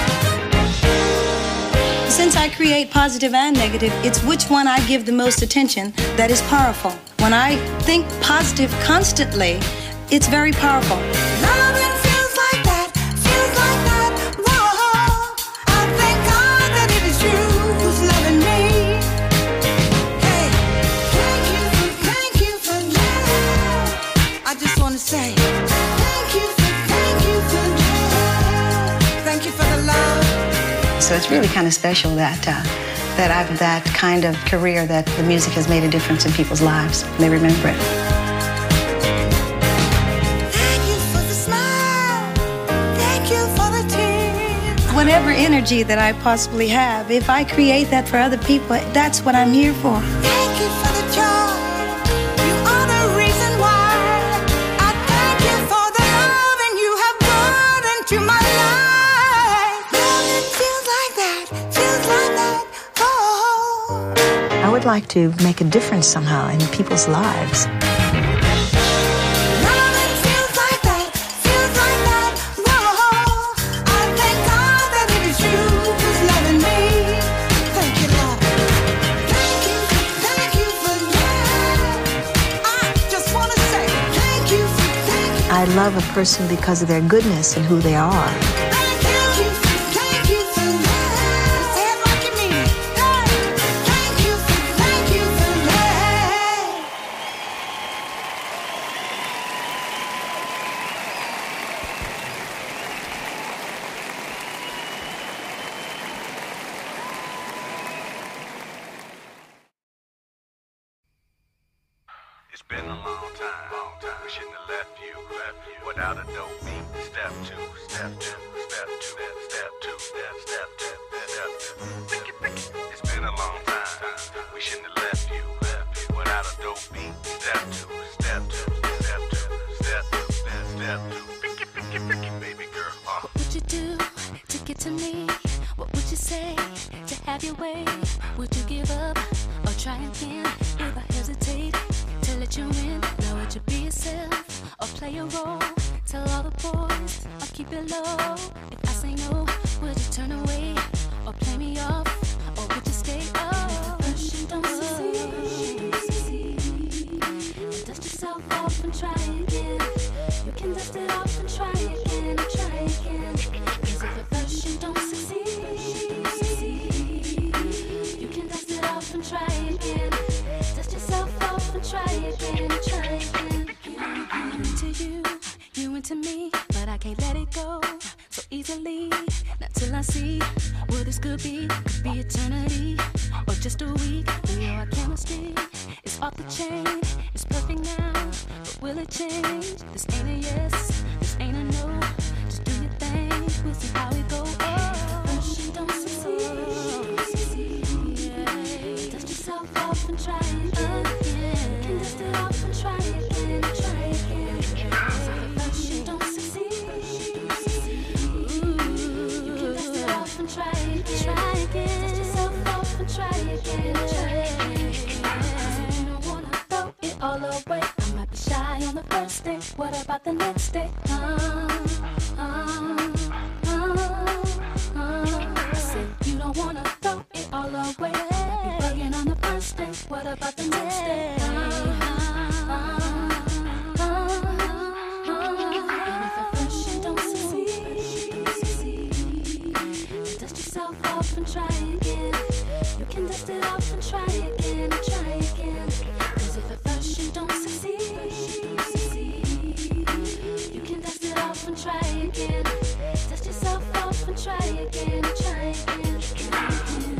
Since I create positive and negative, it's which one I give the most attention that is powerful. When I think positive constantly, it's very powerful. Loving feels like that, feels like that, whoa. I thank God that it is you who's loving me. Hey, thank you for, thank you for love. I just want to say, thank you for, thank you for love. Thank you for the love. So it's really kind of special that uh, that I've that kind of career, that the music has made a difference in people's lives. They remember it. Thank you for the smile. Thank you for the tears. Whatever energy that I possibly have, if I create that for other people, that's what I'm here for. Thank you for the joy. You are the reason why. I thank you for the love and you have brought into my life. Love, it feels like that, feels like that. Oh. I would like to make a difference somehow in people's lives. Love, it feels like that, feels like that. Whoa. I thank God that it is you who's loving me. Thank you, Lord. Thank you, thank you for love. I just want to say thank you, thank you. I love a person because of their goodness and who they are. Thank you, thank you for love. Say it like you mean it. Hey, thank you, thank you for love. It's been a long time, long time. We shouldn't have left you, left you without a dope beat. Step two, step two, step two, step two, step, step two, step two. Pick it, pick it. It's been a long time. We shouldn't have left you, left you without a dope beat. Step two, step two, step two, step two, step, step two. Pick it, pick it, pick it, baby girl. Uh. What would you do to get to me? What would you say to have your way? Would you give up or try again? If I hesitate to let you in, now would you be yourself or play a role? Tell all the boys or keep it low. If I say no, would you turn away or play me off, or would you stay up? First you don't succeed, dust yourself off and try again. You can dust it off and try again, try again. 'Cause if at first you don't succeed, you can dust it off and try again. Dust yourself off and try again, try again. I'm into you, you into me, but I can't let it go so easily. Not till I see what this could be. Could be eternity or just a week. We know our chemistry is off the chain. It's perfect now, but will it change? This ain't a yes, this ain't a no. Just do your thing, we'll see how it goes. Oh, first you don't succeed, yeah. Dust yourself off and try again. You can dust it off and try again, try again. First you don't succeed, you can dust it off and try again, try again. Dust yourself off and try again, try again. You don't wanna throw it all away. I might be shy on the first day. What about the next day? Uh, uh, uh, uh. I said you you don't wanna throw it all away. You bugging on the first day, what about the next day? Uh, uh, uh, uh, and if at first you don't succeed, then dust yourself off and try again. You can dust it off and try again and try again. Cause if at first you don't succeed, you can dust it off and try again. Dust yourself off and try again and try again, try again.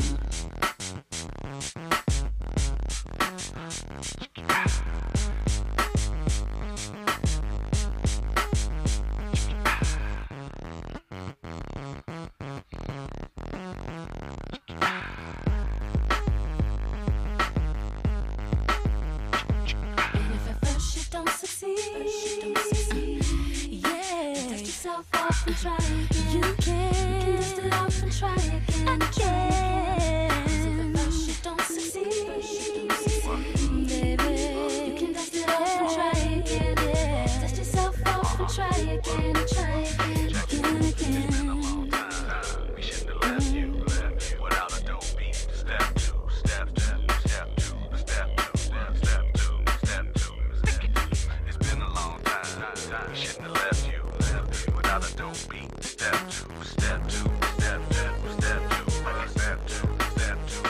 And if at first you don't succeed, yeah, dust yourself off and try again. You can dust it off and try again. Again. 'Cause if at first you don't succeed, baby, you can dust it off and try again. Dust yourself off and try again and try again, again, again. We shouldn't have left you, left you without a dope beat. Step two, step two, step two, step two, step step two, step two, step two. It's been a long time. We shouldn't have left you, left you without a dope beat. Step two, step two, step step, step two, step two, step two.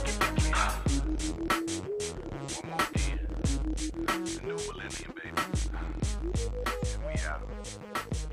One more again. The new millennium, baby. And we out.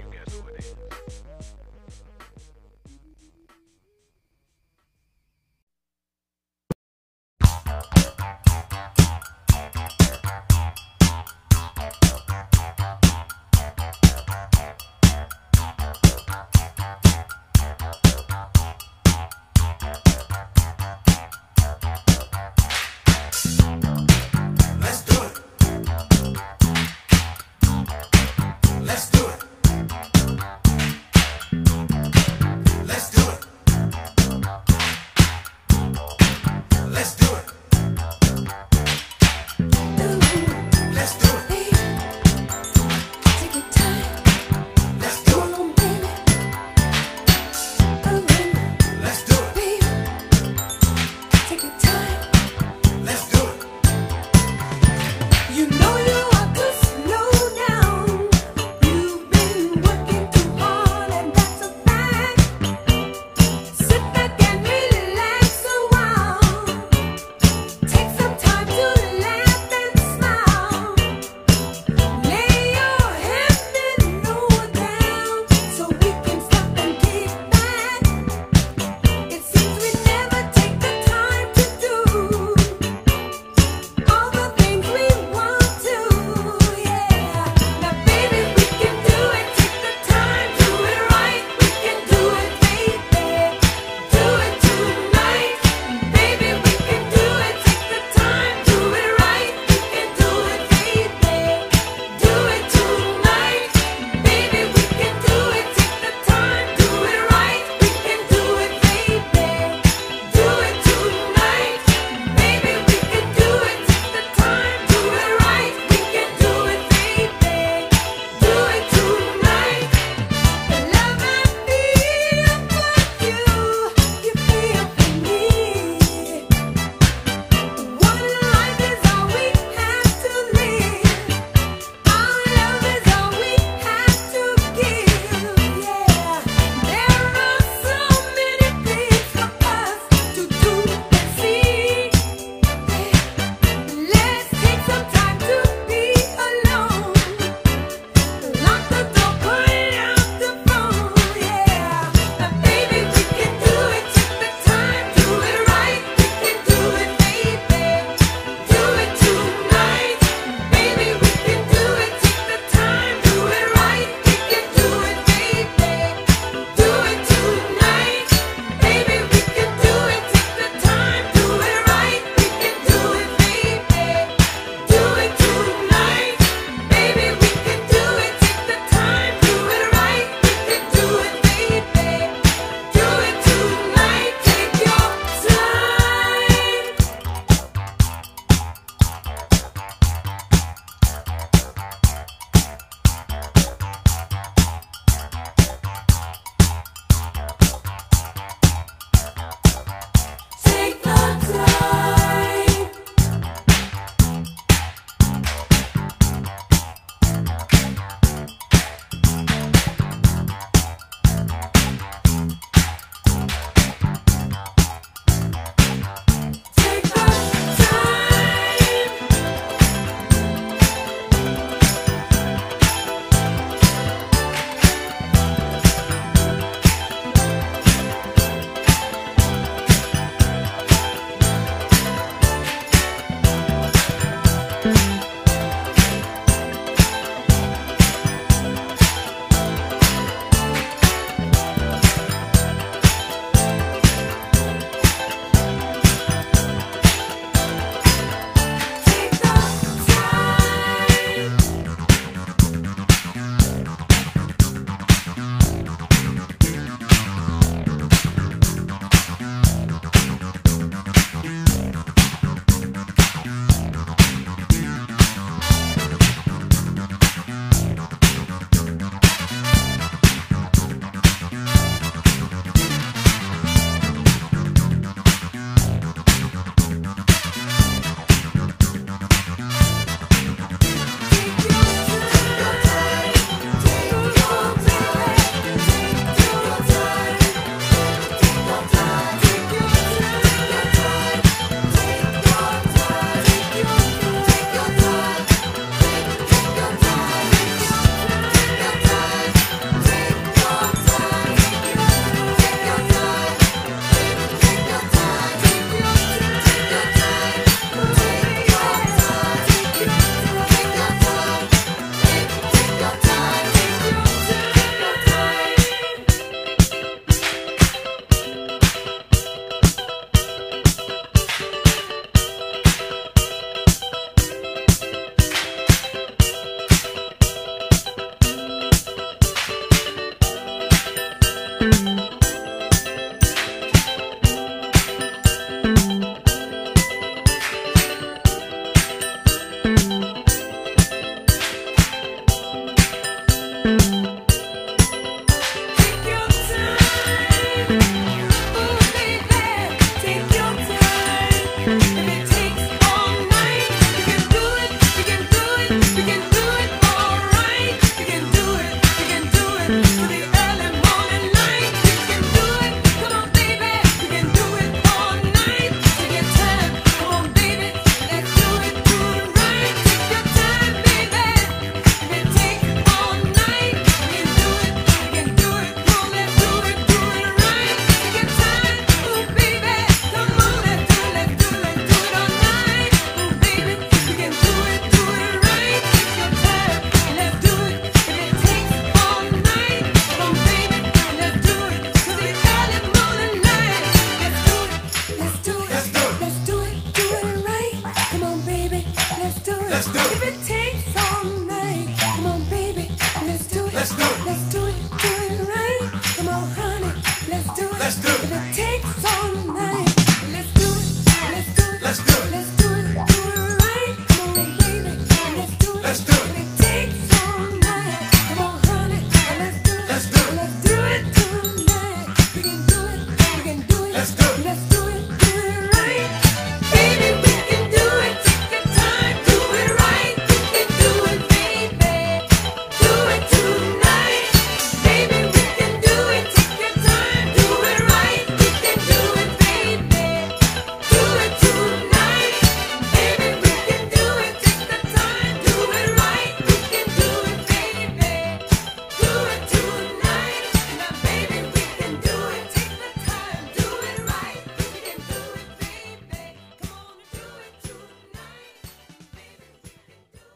let's do it. Let's do it. If it takes all night, come on, baby, let's do it. Let's do it. Let's do it, do it right. Come on, honey, let's do it. Let's do it. If it takes all night, let's do it. Let's do it. Let's do it. Let's do it, do it right. Come on, baby, let's do it. Let's do it. If it takes all night, come on, honey, let's do it. Let's do it. Let's do it tonight. We can do it. We can do it. Let's do it. Let's do it, do it right. Baby, we can do it. Take the time, do it right. We can do it, baby. Do it tonight. Baby, we can do it. Take your time, do it right. We can do it, baby. Do it tonight. Baby, we can do it. Take the time, do it right. We can do it, baby. Do it tonight. Now, baby, we can do it. Take the time, do it right. We can do it, baby. Come on and do it tonight. Baby, we can do it. Take the time, do it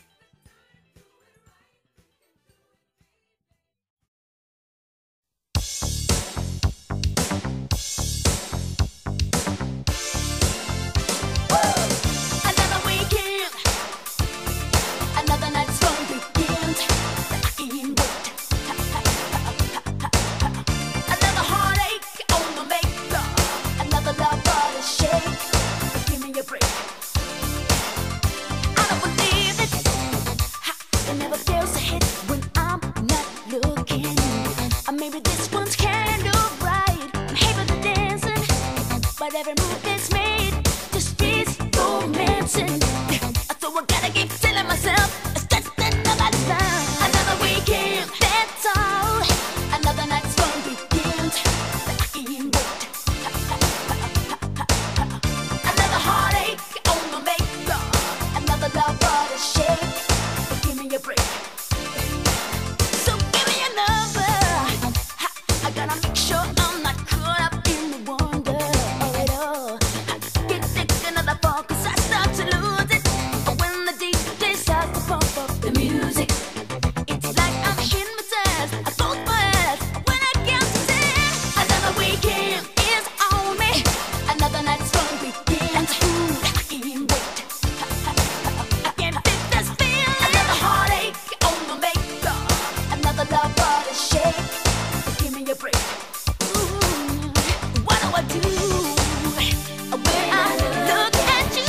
Another weekend, another night's fun begins. I can't wait. Another heartache on my makeup, another love body shake. Give me a break. I don't believe it. It never feels to hit when I'm not looking. Or maybe this one's kind of right. I'm having the dancing, but every move that's made just feels romancing. So I gotta keep telling myself it's just another time, another weekend. That's all. Another night's fun begins. I can't wait. Another heartache on my makeup, another love body shake. Give me a break. So give me a number. I gotta make sure I'm not caught up in the wonder of it all. Get thinking of the fall, 'cause I start to lose it. When the D J starts to pump up the music, it's like I'm hypnotized. I close my eyes when I count to ten. Another weekend is on me. Another night's fun begins. Ooh, I can't wait. I can't fix this feeling. Another heartache on my makeup, another love body shake. Give me a break. Ooh, what do I do when I look at you?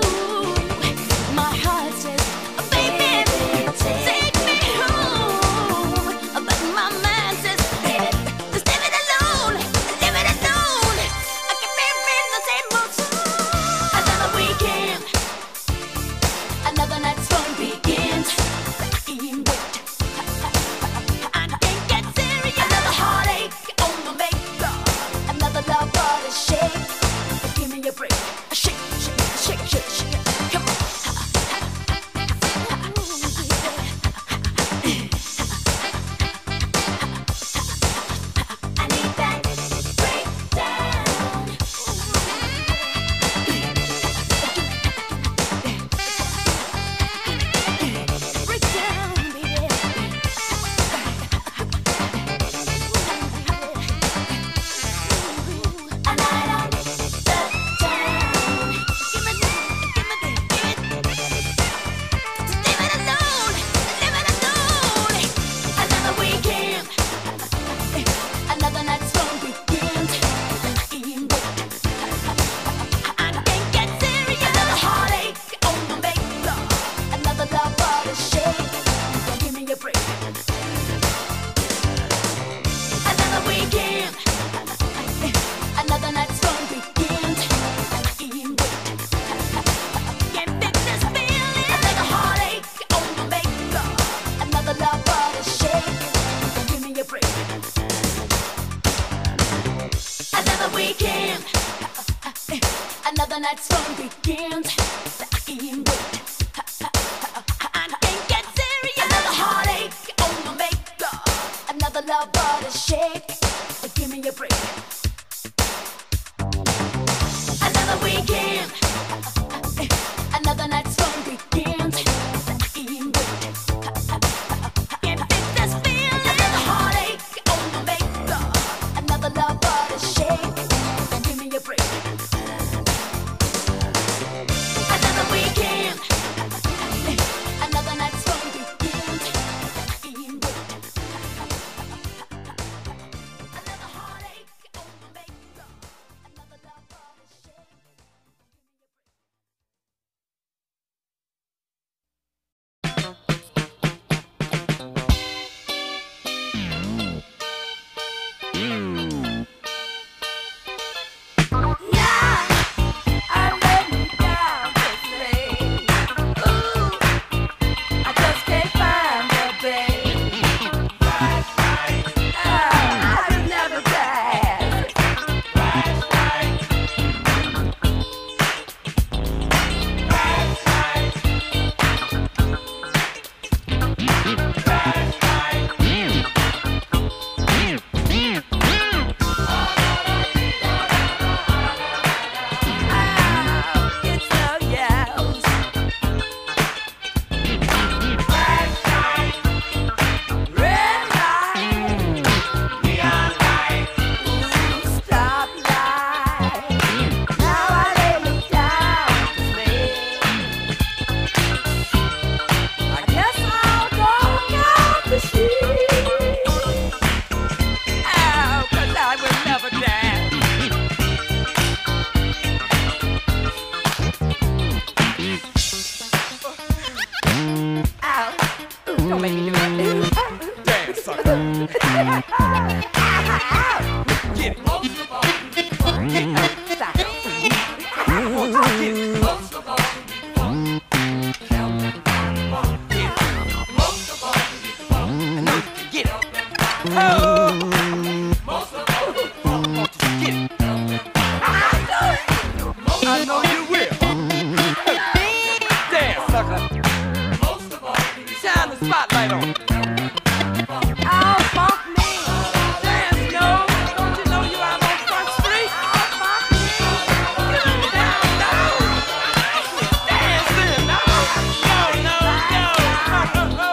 My heart says, baby, take me home. But my mind says, just leave it alone, leave it alone. I can be reading the same old song. Another weekend, another night's fun begins. I can't wait. I can't get serious. Another heartache on my makeup, another love body shake. Give me a break. Shake, shake, shake, shake, shake. Come on. I need that breakdown. Breakdown, baby. A night on the town. Give me, give me, give me. Just leave it alone, leave it alone. Another weekend, another night's fun begins. I can't wait. I can't get serious. Another heartache on my makeup, another love body shake. Give me a break. Another weekend, another night's fun begins. I can't wait. Can't fix this feeling. Another heartache on my makeup, another love body shake. Give me a break. Another weekend, another night's fun begins. I can't wait. I can't get serious. Another heartache on my makeup, another love body shake. Give me a break. Another weekend, another night's fun begins. I can't wait. Can't fix this feeling. Another heartache on my makeup, another love body shake. Give me a break. Another weekend, Don't make me do that. Damn, sucker. Get it. Most of all, get it. Stop it. Won't you get it? Most of all, count it. Get it. Most of all, I know you can get it. Oh, most of all, won't you get it? I know you will. Damn, sucker. Most of all, shine the spotlight on. Oh, funk me. Dance, no. Don't you know you out on Front Street? Oh, funk me. Get down, no. Dance then, no. No, no, no.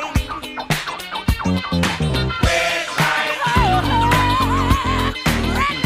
Red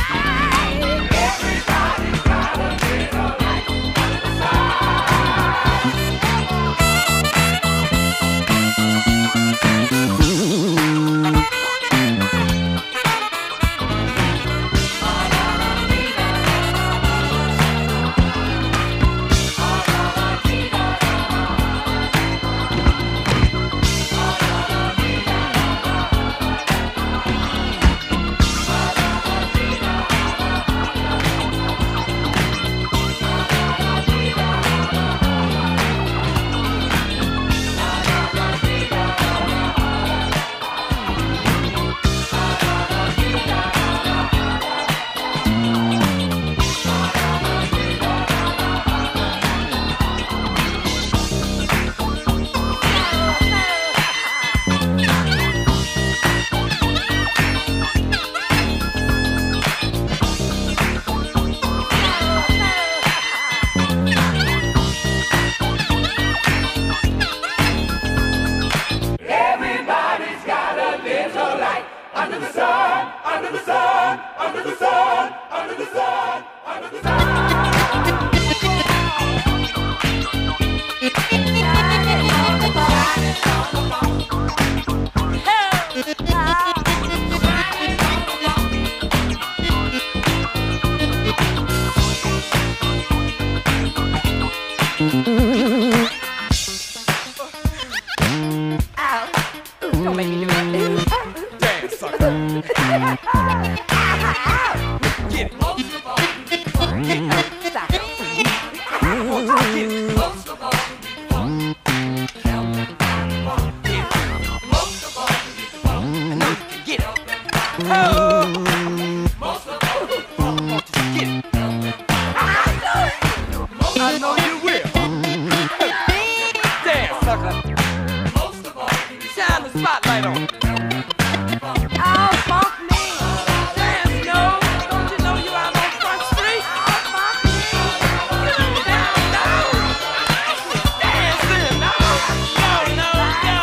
Most of all, get it. I know you will. Dance, sucker. Most of all, shine the spotlight on. Oh, funk me. Dance, no. Don't you know you out on Front Street? Oh, funk me. Get down, down. Dance then, no. No, no, no.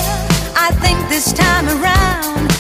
I think this time around